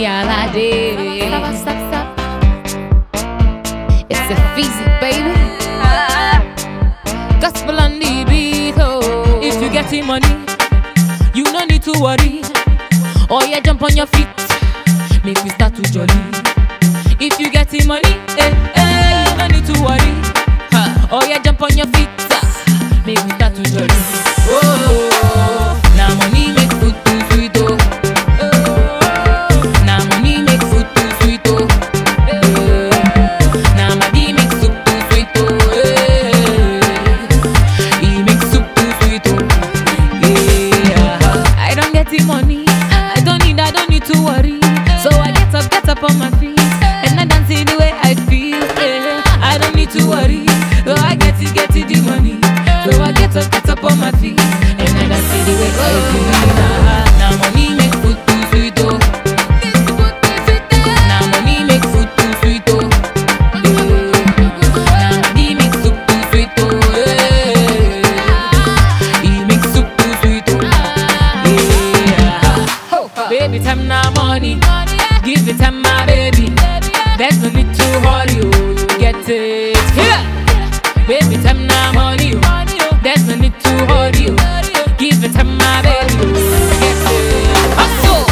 money all day. Stop. It's a feezy, baby. Gospel on the beat, oh. If you getting money, you no need to worry. Oh yeah, jump on your feet, make me start to jolly. If you getting money, you no need to worry. Oh yeah, jump on your feet, make me start to jolly. Oh, now money make food too sweet, oh. Now money make food too sweet, oh. Now money make soup too sweet, oh. He make soup too sweet, oh. Yeah. I don't get the money, I don't need to worry. So I get up on my feet, and I dance the way I feel. Yeah. I don't need to worry. So I get the money. So I get up on my feet, and I dance the way I feel. Now money make food too sweet, oh. Now money make food too sweet, oh. Now money make soup too sweet, oh. He make soup too sweet, oh. Yeah. Baby, time now money. Give it time, my baby. There's no need to hurry, oh. You get it. Yeah. Baby, time now money, oh. There's no need to hurry, oh. Give it time, my baby, oh. Get it. Hustle.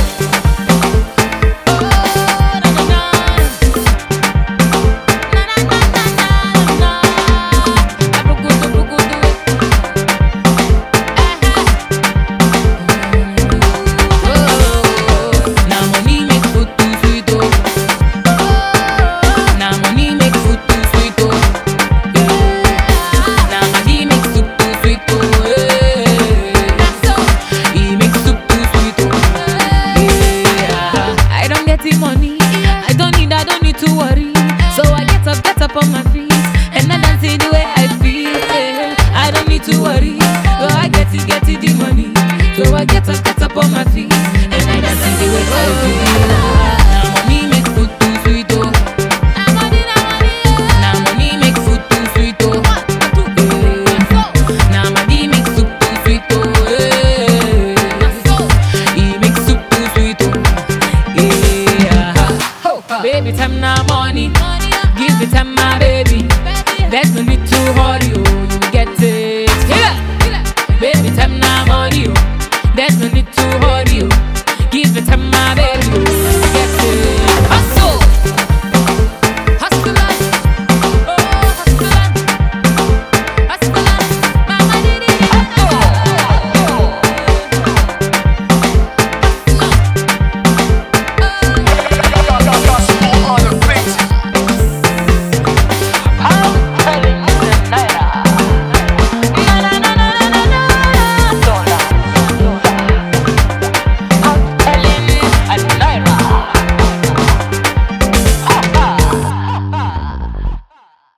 Money, I don't need to worry. So I get up on my feet, and I dance the way I feel. Yeah. I don't need to worry. So I get the money. So I get up on my feet, and I dance the way I feel. Now money make food too sweet, oh. Now money make food too sweet, oh. Now money make soup too sweet, oh. He make soup too sweet, oh. Baby, time now money. Give it time, my baby. There's no need to hurry, oh. You get it. Yeah. Baby, time now money, oh. There's no need to